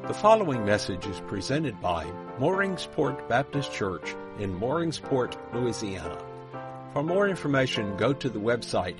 The following message is presented by Mooringsport Baptist Church in Mooringsport, Louisiana. For more information, go to the website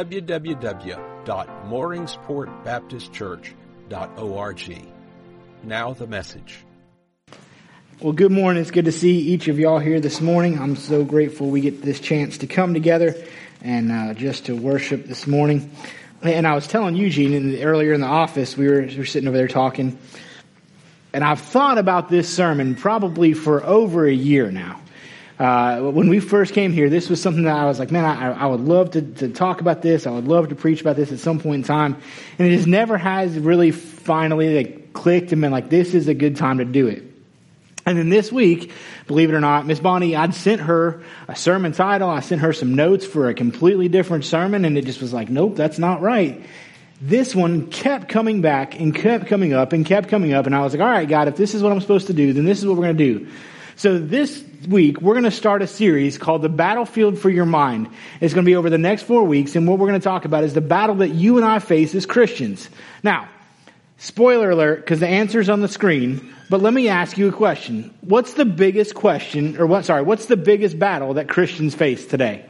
www.mooringsportbaptistchurch.org. Now the message. Well, good morning. It's good to see each of y'all here this morning. I'm so grateful we get this chance to come together and just to worship this morning. And I was telling Eugene earlier in the office, we were sitting over there talking, and I've thought about this sermon probably for over a year now. When we first came here, this was something that I was like, man, I would love to talk about this. I would love to preach about this at some point in time. And it just never has really finally clicked and been like, this is a good time to do it. And then this week, believe it or not, Miss Bonnie, I'd sent her a sermon title. I sent her some notes for a completely different sermon, and it just was like, nope, that's not right. This one kept coming back and kept coming up and kept coming up. And I was like, all right, God, if this is what I'm supposed to do, then this is what we're going to do. So this week, we're going to start a series called The Battlefield for Your Mind. It's going to be over the next 4 weeks. And what we're going to talk about is the battle that you and I face as Christians. Now, spoiler alert, because the answer's on the screen. But let me ask you a question. What's the biggest question, or what's the biggest battle that Christians face today?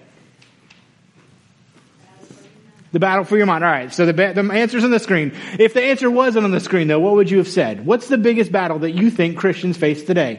The battle for your mind. All right, so the answer's on the screen. If the answer wasn't on the screen, though, what would you have said? What's the biggest battle that you think Christians face today?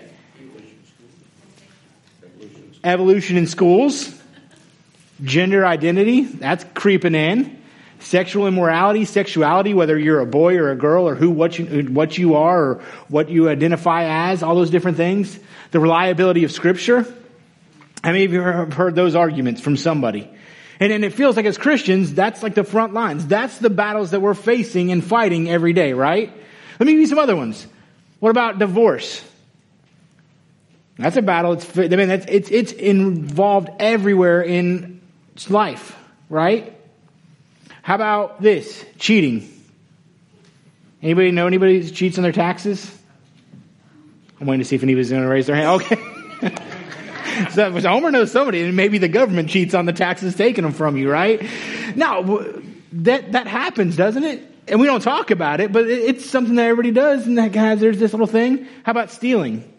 Evolution in schools. Gender identity, that's creeping in. Sexual immorality, sexuality, whether you're a boy or a girl or what you are or what you identify as, all those different things. The reliability of Scripture. How many of you have heard those arguments from somebody? And it feels like as Christians, that's like the front lines. That's the battles that we're facing and fighting every day, right? Let me give you some other ones. What about divorce? That's a battle. It's involved everywhere in life, right? How about this? Cheating. Anybody know anybody who cheats on their taxes? I'm waiting to see if anybody's going to raise their hand. Okay. So Homer knows somebody, and maybe the government cheats on the taxes taking them from you, right? Now, that happens, doesn't it? And we don't talk about it, but it's something that everybody does, and there's this little thing. How about stealing?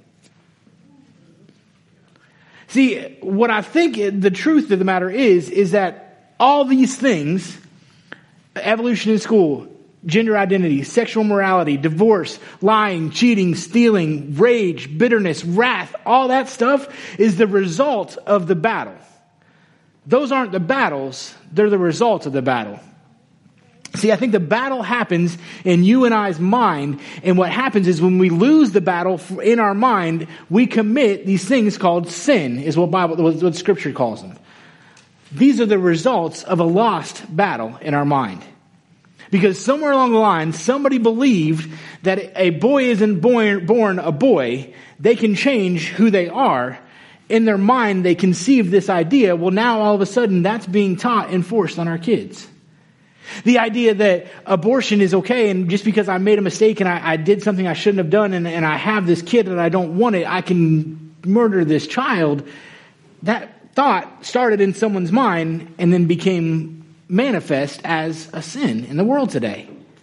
See, what I think the truth of the matter is that all these things, evolution in school, gender identity, sexual morality, divorce, lying, cheating, stealing, rage, bitterness, wrath, all that stuff is the result of the battle. Those aren't the battles, they're the result of the battle. See, I think the battle happens in you and I's mind, and what happens is when we lose the battle in our mind, we commit these things called sin, is what Scripture calls them. These are the results of a lost battle in our mind. Because somewhere along the line, somebody believed that a boy isn't born a boy. They can change who they are. In their mind, they conceived this idea. Well, now all of a sudden, that's being taught and forced on our kids. The idea that abortion is okay, and just because I made a mistake and I did something I shouldn't have done, and I have this kid and I don't want it, I can murder this child. That thought started in someone's mind and then became manifest as a sin in the world today.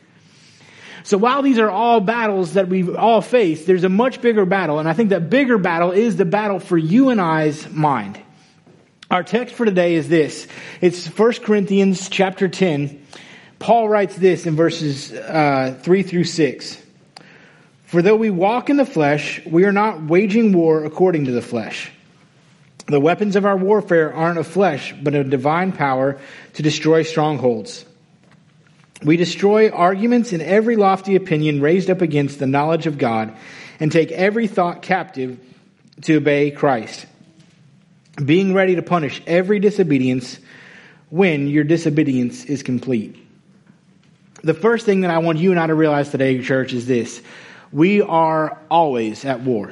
So while these are all battles that we all face, there's a much bigger battle, and I think that bigger battle is the battle for you and I's mind. Our text for today is this. It's 1 Corinthians chapter 10. Paul writes this in verses 3 through 6. For though we walk in the flesh, we are not waging war according to the flesh. The weapons of our warfare aren't of flesh, but of divine power to destroy strongholds. We destroy arguments and every lofty opinion raised up against the knowledge of God, and take every thought captive to obey Christ, being ready to punish every disobedience when your disobedience is complete. The first thing that I want you and I to realize today, church, is this. We are always at war.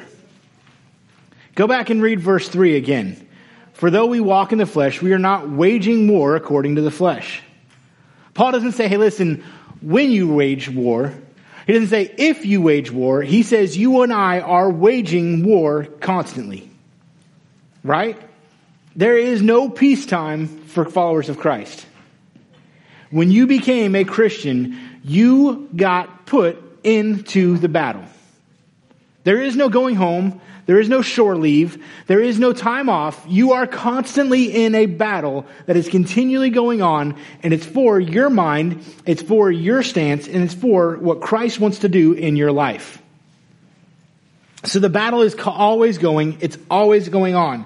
Go back and read verse 3 again. For though we walk in the flesh, we are not waging war according to the flesh. Paul doesn't say, hey, listen, when you wage war. He doesn't say if you wage war. He says you and I are waging war constantly. Right? There is no peacetime for followers of Christ. When you became a Christian, you got put into the battle. There is no going home. There is no shore leave. There is no time off. You are constantly in a battle that is continually going on, and it's for your mind, it's for your stance, and it's for what Christ wants to do in your life. So the battle is always going. It's always going on.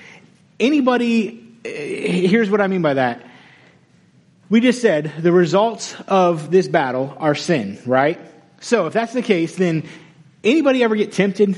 Here's what I mean by that. We just said the results of this battle are sin, right? So if that's the case, then anybody ever get tempted?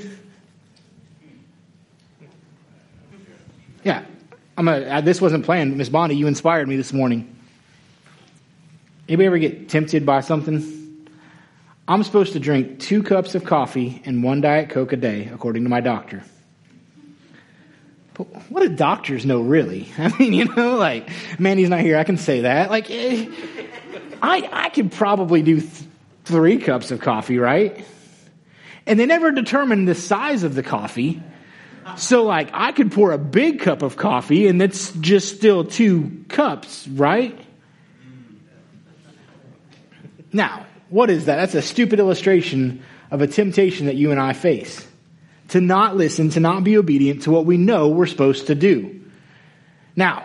Yeah. This wasn't planned. Miss Bonnie, you inspired me this morning. Anybody ever get tempted by something? I'm supposed to drink 2 cups of coffee and 1 Diet Coke a day, according to my doctor. But what do doctors know, really? I mean, like, Mandy's not here. I can say that. Like, I could probably do 3 cups of coffee, right? And they never determined the size of the coffee. So, like, I could pour a big cup of coffee, and it's just still 2 cups, right? Now, what is that? That's a stupid illustration of a temptation that you and I face. To not listen, to not be obedient to what we know we're supposed to do. Now,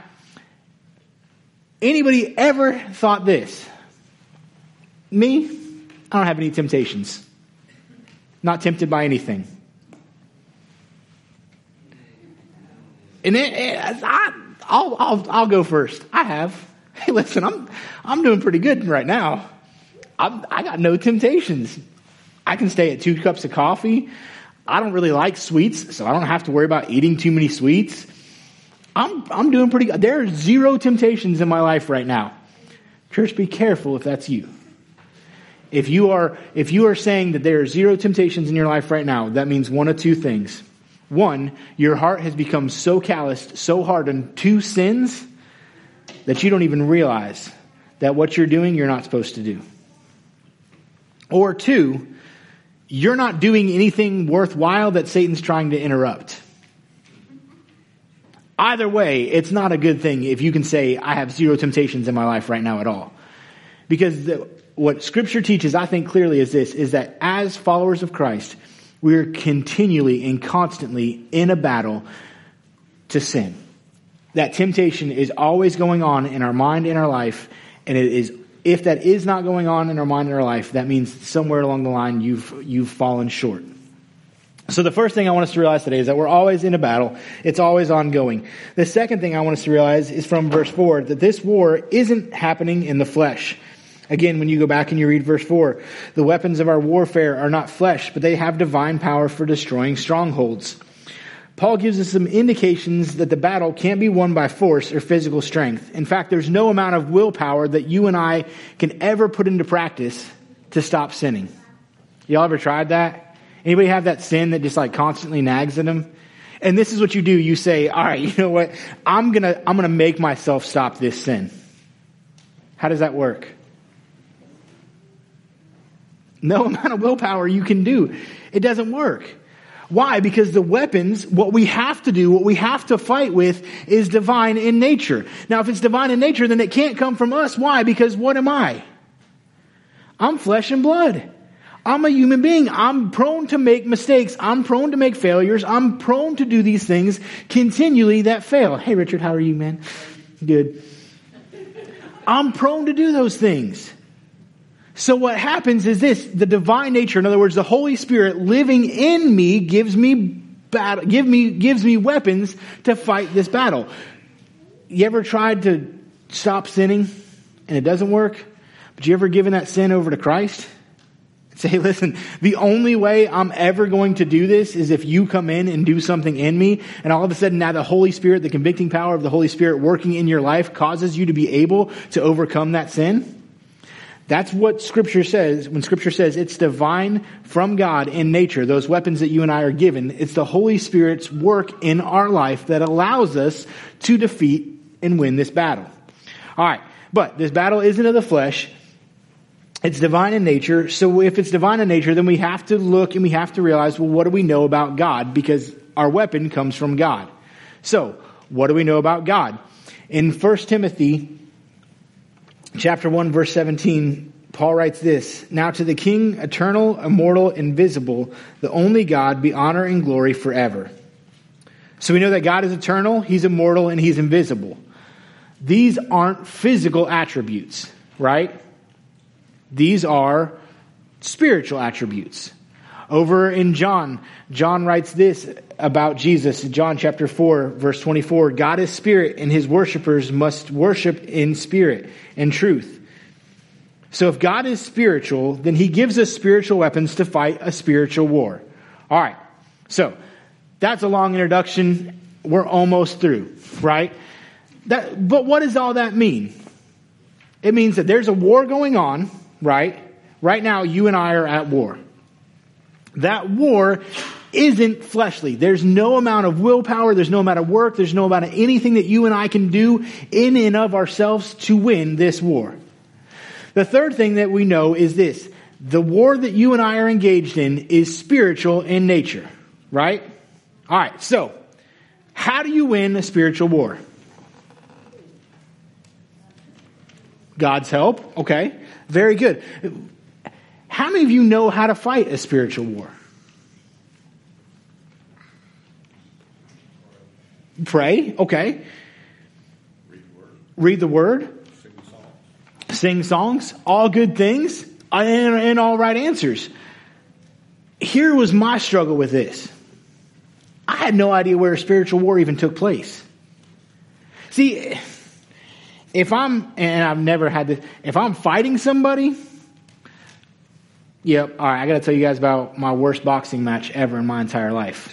anybody ever thought this? Me? I don't have any temptations. Not tempted by anything. And I'll go first. I have. Hey, listen, I'm doing pretty good right now. I got no temptations. I can stay at 2 cups of coffee. I don't really like sweets, so I don't have to worry about eating too many sweets. I'm doing pretty good. There are 0 temptations in my life right now. Church, be careful if that's you. If you are saying that there are 0 temptations in your life right now, that means one of 2 things. 1, your heart has become so calloused, so hardened to sins that you don't even realize that what you're doing, you're not supposed to do. Or 2, you're not doing anything worthwhile that Satan's trying to interrupt. Either way, it's not a good thing if you can say, I have 0 temptations in my life right now at all. Because what Scripture teaches, I think clearly is this, is that as followers of Christ, we're continually and constantly in a battle to sin. That temptation is always going on in our mind, in our life, and it is. If that is not going on in our mind and our life, that means somewhere along the line you've fallen short. So the first thing I want us to realize today is that we're always in a battle. It's always ongoing. The second thing I want us to realize is from verse 4, that this war isn't happening in the flesh. Again, when you go back and you read verse 4, the weapons of our warfare are not flesh, but they have divine power for destroying strongholds. Paul gives us some indications that the battle can't be won by force or physical strength. In fact, there's no amount of willpower that you and I can ever put into practice to stop sinning. Y'all ever tried that? Anybody have that sin that just like constantly nags at them? And this is what you do. You say, all right, you know what? I'm gonna make myself stop this sin. How does that work? No amount of willpower you can do. It doesn't work. Why? Because the weapons, what we have to do, what we have to fight with is divine in nature. Now, if it's divine in nature, then it can't come from us. Why? Because what am I? I'm flesh and blood. I'm a human being. I'm prone to make mistakes. I'm prone to make failures. I'm prone to do these things continually that fail. Hey, Richard, how are you, man? Good. I'm prone to do those things. So what happens is this, the divine nature, in other words, the Holy Spirit living in me gives me weapons to fight this battle. You ever tried to stop sinning and it doesn't work? But you ever given that sin over to Christ? Say, listen, the only way I'm ever going to do this is if you come in and do something in me, and all of a sudden now the Holy Spirit, the convicting power of the Holy Spirit working in your life causes you to be able to overcome that sin. That's what Scripture says. When Scripture says it's divine from God in nature, those weapons that you and I are given, it's the Holy Spirit's work in our life that allows us to defeat and win this battle. All right, but this battle isn't of the flesh. It's divine in nature. So if it's divine in nature, then we have to look and we have to realize, well, what do we know about God? Because our weapon comes from God. So what do we know about God? In 1 Timothy chapter 1, verse 17, Paul writes this, "Now to the King, eternal, immortal, invisible, the only God, be honor and glory forever." So we know that God is eternal, He's immortal, and He's invisible. These aren't physical attributes, right? These are spiritual attributes. Over in John writes this about Jesus, John chapter 4, verse 24, "God is spirit, and His worshipers must worship in spirit and truth." So if God is spiritual, then He gives us spiritual weapons to fight a spiritual war. All right, so that's a long introduction. We're almost through, right? But what does all that mean? It means that there's a war going on, right? Right now, you and I are at war. That war isn't fleshly. There's no amount of willpower, there's no amount of work, there's no amount of anything that you and I can do in and of ourselves to win this war. The third thing that we know is this: the war that you and I are engaged in is spiritual in nature, right? All right, so how do you win a spiritual war? God's help, okay, very good. How many of you know how to fight a spiritual war? Pray, okay. Read the Word. Sing songs. All good things and all right answers. Here was my struggle with this. I had no idea where a spiritual war even took place. See, if I'm fighting somebody, yep, all right, I got to tell you guys about my worst boxing match ever in my entire life.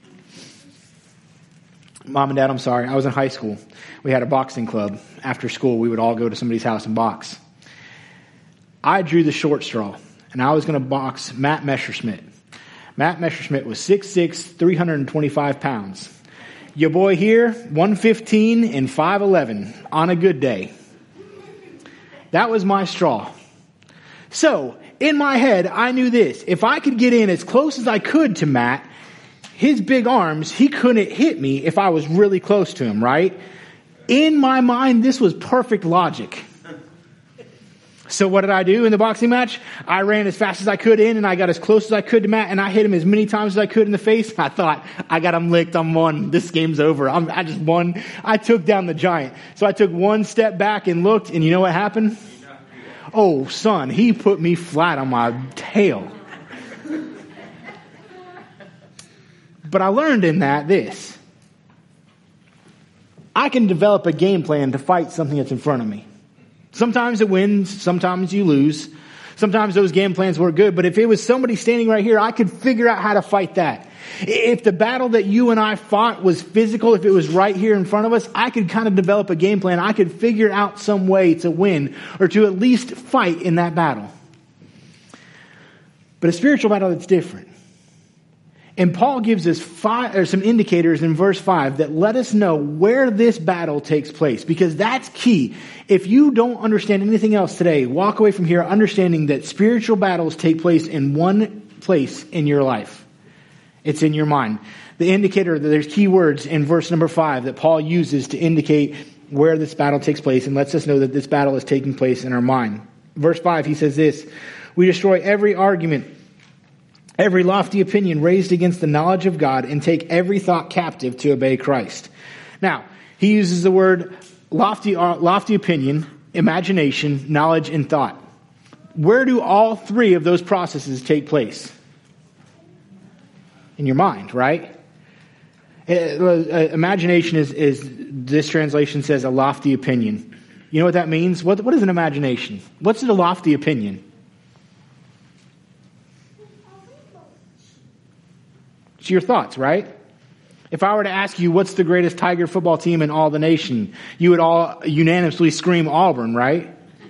Mom and Dad, I'm sorry. I was in high school. We had a boxing club. After school, we would all go to somebody's house and box. I drew the short straw, and I was going to box Matt Messerschmidt. Matt Messerschmidt was 6'6", 325 pounds. Your boy here, 115 and 5'11", on a good day. That was my straw. So, in my head, I knew this. If I could get in as close as I could to Matt, his big arms, he couldn't hit me if I was really close to him, right? In my mind, this was perfect logic. So what did I do in the boxing match? I ran as fast as I could in, and I got as close as I could to Matt, and I hit him as many times as I could in the face. I thought, I got him licked. I'm won. This game's over. I just won. I took down the giant. So I took one step back and looked, and you know what happened? Oh, son, he put me flat on my tail. But I learned in that this: I can develop a game plan to fight something that's in front of me. Sometimes it wins, sometimes you lose. Sometimes those game plans work good, but if it was somebody standing right here, I could figure out how to fight that. If the battle that you and I fought was physical, if it was right here in front of us, I could kind of develop a game plan. I could figure out some way to win or to at least fight in that battle. But a spiritual battle, that's different. And Paul gives us some indicators in verse 5 that let us know where this battle takes place, because that's key. If you don't understand anything else today, walk away from here understanding that spiritual battles take place in one place in your life. It's in your mind. The indicator that there's key words in verse number 5 that Paul uses to indicate where this battle takes place and lets us know that this battle is taking place in our mind. Verse 5, he says this: "We destroy every argument, every lofty opinion raised against the knowledge of God, and take every thought captive to obey Christ." Now, he uses the word lofty opinion, imagination, knowledge, and thought. Where do all three of those processes take place? In your mind, right? Imagination is this translation says, a lofty opinion. You know what that means? What is an imagination? What's a lofty opinion? It's your thoughts, right? If I were to ask you what's the greatest Tiger football team in all the nation, you would all unanimously scream Auburn, right?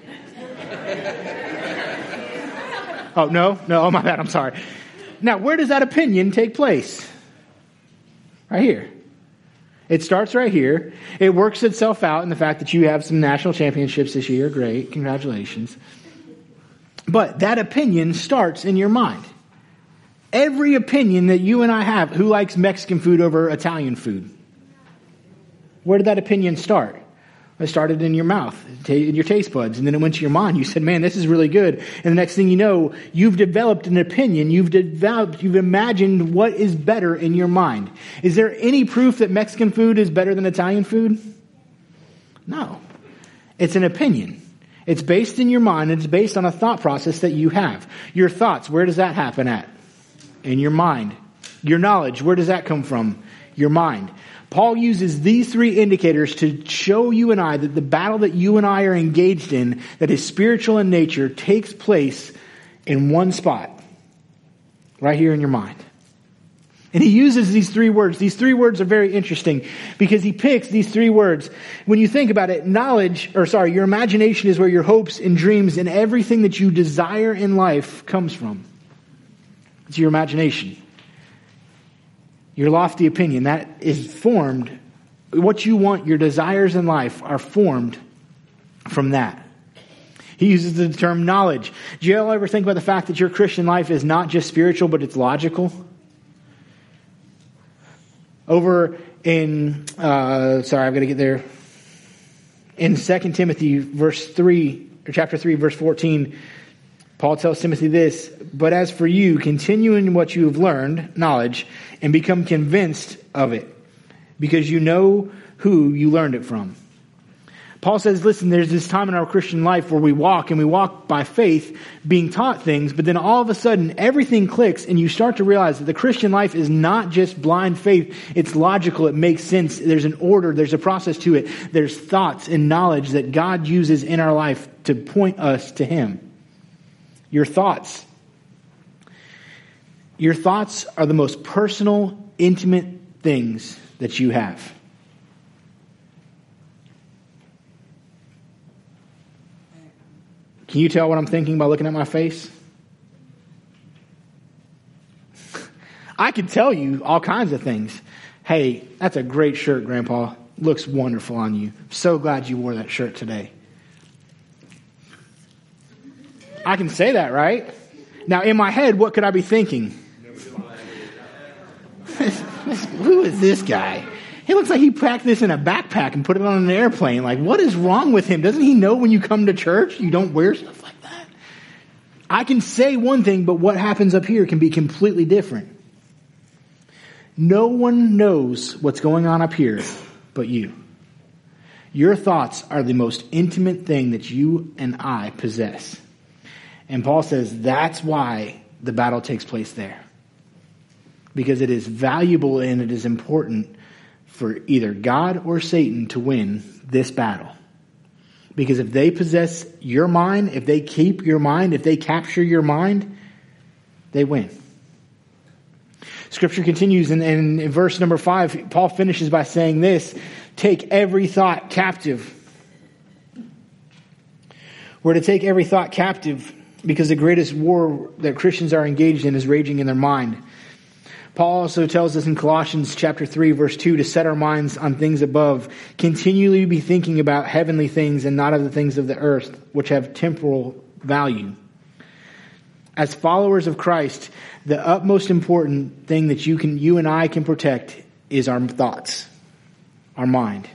Oh, no? Oh, my bad. I'm sorry. Now, where does that opinion take place? Right here. It starts right here. It works itself out in the fact that you have some national championships this year. Great. Congratulations. But that opinion starts in your mind. Every opinion that you and I have, who likes Mexican food over Italian food? Where did that opinion start? It started in your mouth, in your taste buds, and then it went to your mind. You said, man, this is really good. And the next thing you know, you've developed an opinion. You've imagined what is better in your mind. Is there any proof that Mexican food is better than Italian food? No. It's an opinion. It's based in your mind. It's based on a thought process that you have. Your thoughts, where does that happen at? In your mind. Your knowledge, where does that come from? Your mind. Paul uses these three indicators to show you and I that the battle that you and I are engaged in, that is spiritual in nature, takes place in one spot. Right here in your mind. And he uses these three words. These three words are very interesting because he picks these three words. When you think about it, your imagination is where your hopes and dreams and everything that you desire in life comes from. It's your imagination. Your lofty opinion, that is formed. What you want, your desires in life are formed from that. He uses the term knowledge. Do you ever think about the fact that your Christian life is not just spiritual, but it's logical? Over in, I've got to get there. In 2 Timothy chapter 3, verse 14, Paul tells Timothy this, but as for you, continue in what you have learned, knowledge, and become convinced of it, because you know who you learned it from. Paul says, listen, there's this time in our Christian life where we walk by faith, being taught things, but then all of a sudden everything clicks and you start to realize that the Christian life is not just blind faith. It's logical. It makes sense. There's an order. There's a process to it. There's thoughts and knowledge that God uses in our life to point us to Him. Your thoughts. Your thoughts are the most personal, intimate things that you have. Can you tell what I'm thinking by looking at my face? I could tell you all kinds of things. Hey, that's a great shirt, Grandpa. Looks wonderful on you. So glad you wore that shirt today. I can say that, right? Now, in my head, what could I be thinking? Who is this guy? He looks like he packed this in a backpack and put it on an airplane. Like, what is wrong with him? Doesn't he know when you come to church, you don't wear stuff like that? I can say one thing, but what happens up here can be completely different. No one knows what's going on up here but you. Your thoughts are the most intimate thing that you and I possess. And Paul says that's why the battle takes place there. Because it is valuable and it is important for either God or Satan to win this battle. Because if they possess your mind, if they keep your mind, if they capture your mind, they win. Scripture continues in verse number 5, Paul finishes by saying this, take every thought captive. We're to take every thought captive because the greatest war that Christians are engaged in is raging in their mind. Paul also tells us in Colossians chapter 3, verse 2, to set our minds on things above, continually be thinking about heavenly things and not of the things of the earth, which have temporal value. As followers of Christ, the utmost important thing that you and I can protect is our thoughts, our mind.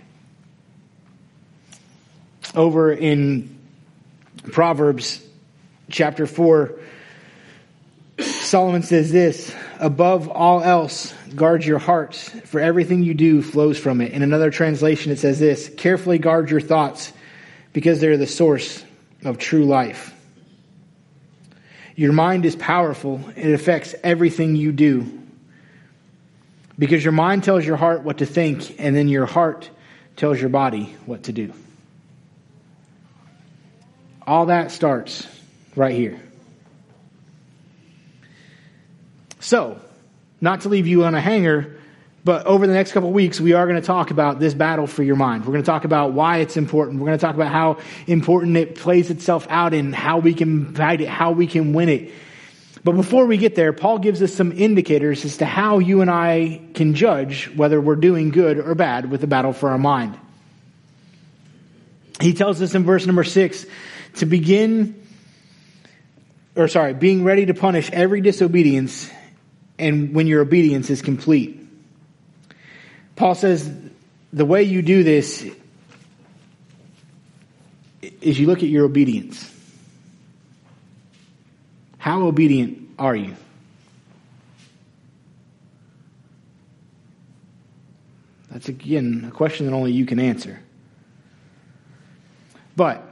Over in Proverbs chapter 4, Solomon says this, above all else, guard your hearts, for everything you do flows from it. In another translation, it says this, carefully guard your thoughts, because they're the source of true life. Your mind is powerful. It affects everything you do. Because your mind tells your heart what to think, and then your heart tells your body what to do. All that starts right here. So, not to leave you on a hanger, but over the next couple of weeks, we are going to talk about this battle for your mind. We're going to talk about why it's important. We're going to talk about how important it plays itself out and how we can fight it, how we can win it. But before we get there, Paul gives us some indicators as to how you and I can judge whether we're doing good or bad with the battle for our mind. He tells us in verse number 6 to being ready to punish every disobedience and when your obedience is complete. Paul says the way you do this is you look at your obedience. How obedient are you? That's, again, a question that only you can answer. But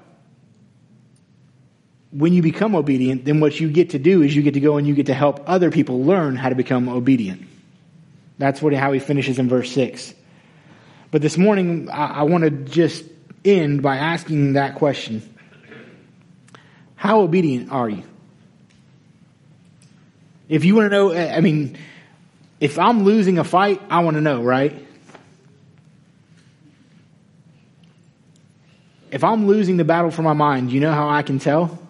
when you become obedient, then what you get to do is you get to go and you get to help other people learn how to become obedient. That's how he finishes in verse 6. But this morning, I want to just end by asking that question. How obedient are you? If you want to know, if I'm losing a fight, I want to know, right? If I'm losing the battle for my mind, you know how I can tell?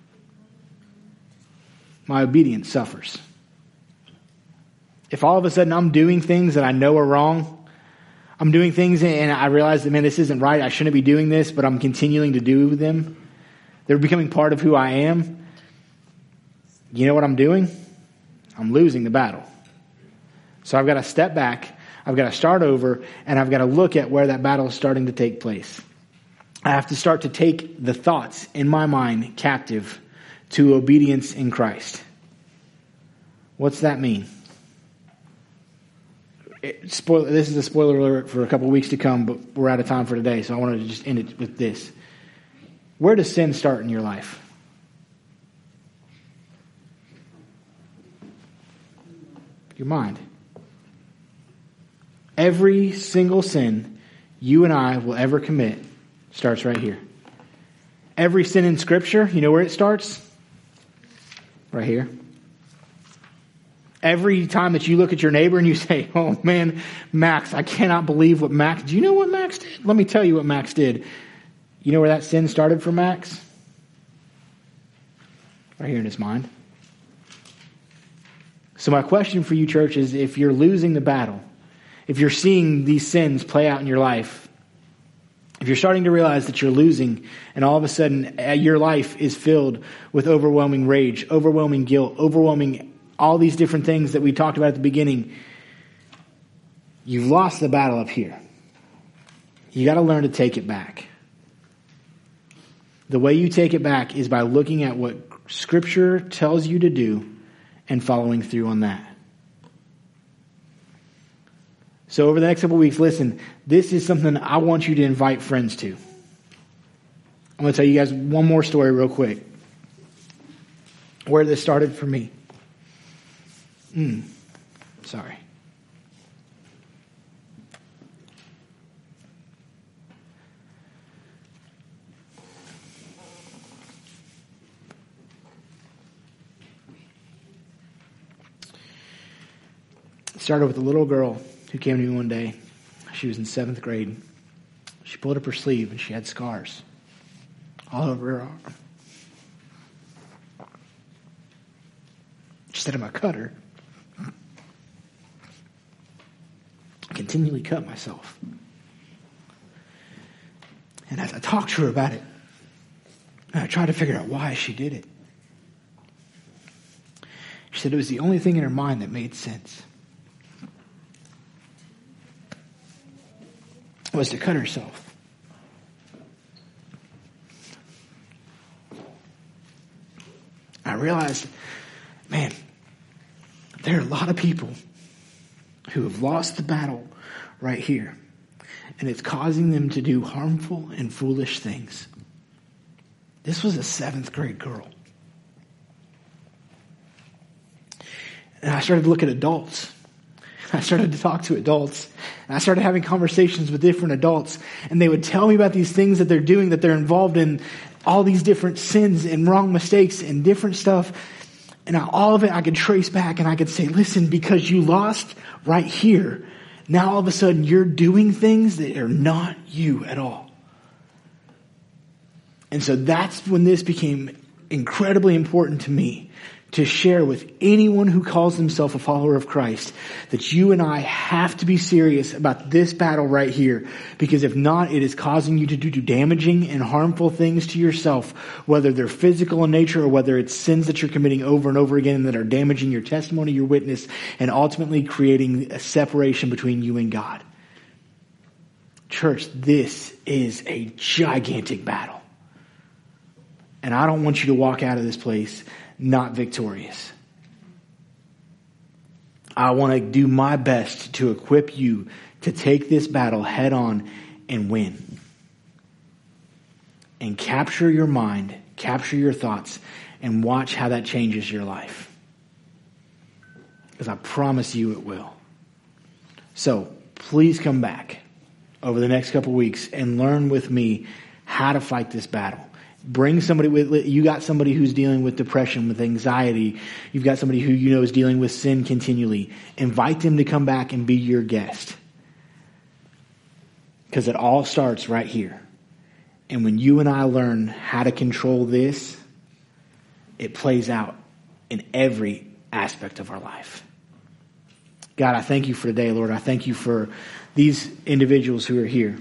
My obedience suffers. If all of a sudden I'm doing things that I know are wrong, I'm doing things and I realize that, man, this isn't right, I shouldn't be doing this, but I'm continuing to do them, they're becoming part of who I am, you know what I'm doing? I'm losing the battle. So I've got to step back, I've got to start over, and I've got to look at where that battle is starting to take place. I have to start to take the thoughts in my mind captive to obedience in Christ. What's that mean? This is a spoiler alert for a couple of weeks to come, but we're out of time for today, so I wanted to just end it with this. Where does sin start in your life? Your mind. Every single sin you and I will ever commit starts right here. Every sin in Scripture, you know where it starts? Right here. Every time that you look at your neighbor and you say, oh man, Max, I cannot believe what Max, do you know what Max did? Let me tell you what Max did. You know where that sin started for Max? Right here in his mind. So my question for you, church, is if you're losing the battle, if you're seeing these sins play out in your life, if you're starting to realize that you're losing and all of a sudden your life is filled with overwhelming rage, overwhelming guilt, overwhelming all these different things that we talked about at the beginning, you've lost the battle up here. You got to learn to take it back. The way you take it back is by looking at what Scripture tells you to do and following through on that. So over the next couple of weeks, listen, this is something I want you to invite friends to. I'm going to tell you guys one more story real quick. Where this started for me. Sorry. It started with a little girl who came to me one day. She was in 7th grade. She pulled up her sleeve and she had scars all over her arm. She said, I'm a cutter. I continually cut myself. And as I talked to her about it, I tried to figure out why she did it. She said it was the only thing in her mind that made sense. It was to cut herself. I realized, man, there are a lot of people who have lost the battle right here. And it's causing them to do harmful and foolish things. This was a 7th grade girl. And I started to look at adults. I started to talk to adults. And I started having conversations with different adults. And they would tell me about these things that they're doing, that they're involved in, all these different sins and wrong mistakes and different stuff. And all of it I could trace back and I could say, listen, because you lost right here, now all of a sudden you're doing things that are not you at all. And so that's when this became incredibly important to me to share with anyone who calls himself a follower of Christ that you and I have to be serious about this battle right here, because if not, it is causing you to do damaging and harmful things to yourself, whether they're physical in nature or whether it's sins that you're committing over and over again that are damaging your testimony, your witness, and ultimately creating a separation between you and God. Church, this is a gigantic battle. And I don't want you to walk out of this place not victorious. I want to do my best to equip you to take this battle head on and win. And capture your mind, capture your thoughts, and watch how that changes your life. Because I promise you it will. So please come back over the next couple weeks and learn with me how to fight this battle. Bring somebody with you. Got somebody who's dealing with depression, with anxiety. You've got somebody who you know is dealing with sin continually. Invite them to come back and be your guest. Because it all starts right here. And when you and I learn how to control this, it plays out in every aspect of our life. God, I thank you for today, Lord. I thank you for these individuals who are here.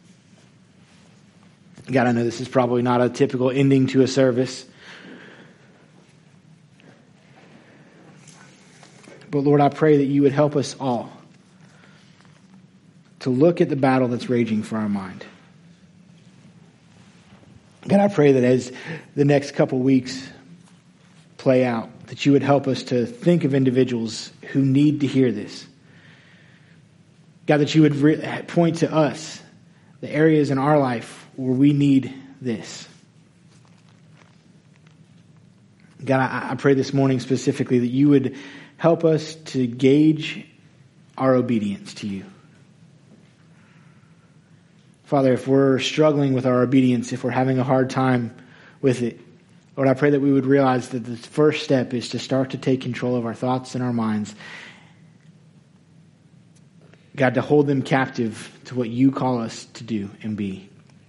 God, I know this is probably not a typical ending to a service. But Lord, I pray that you would help us all to look at the battle that's raging for our mind. God, I pray that as the next couple weeks play out, that you would help us to think of individuals who need to hear this. God, that you would point to us, the areas in our life where we need this. God, I pray this morning specifically that you would help us to gauge our obedience to you. Father, if we're struggling with our obedience, if we're having a hard time with it, Lord, I pray that we would realize that the first step is to start to take control of our thoughts and our minds. God, to hold them captive to what you call us to do and be.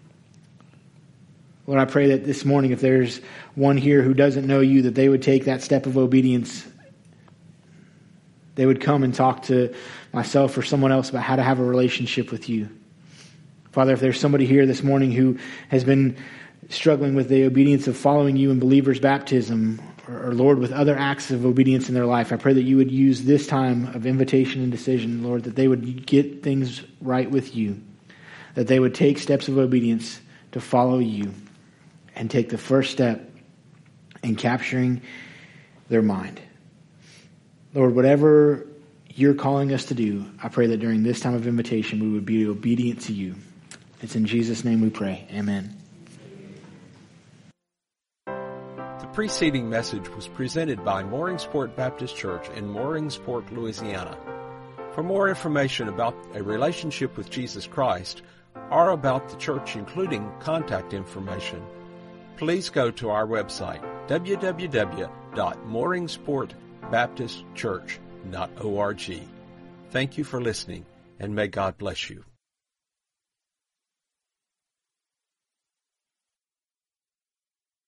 Lord, I pray that this morning, if there's one here who doesn't know you, that they would take that step of obedience. They would come and talk to myself or someone else about how to have a relationship with you. Father, if there's somebody here this morning who has been struggling with the obedience of following you in believer's baptism, or Lord, with other acts of obedience in their life, I pray that you would use this time of invitation and decision, Lord, that they would get things right with you, that they would take steps of obedience to follow you and take the first step in capturing their mind. Lord, whatever you're calling us to do, I pray that during this time of invitation we would be obedient to you. It's in Jesus' name we pray. Amen. The preceding message was presented by Mooringsport Baptist Church in Mooringsport, Louisiana. For more information about a relationship with Jesus Christ or about the church, including contact information, please go to our website, www.mooringsportbaptistchurch.org. Thank you for listening, and may God bless you.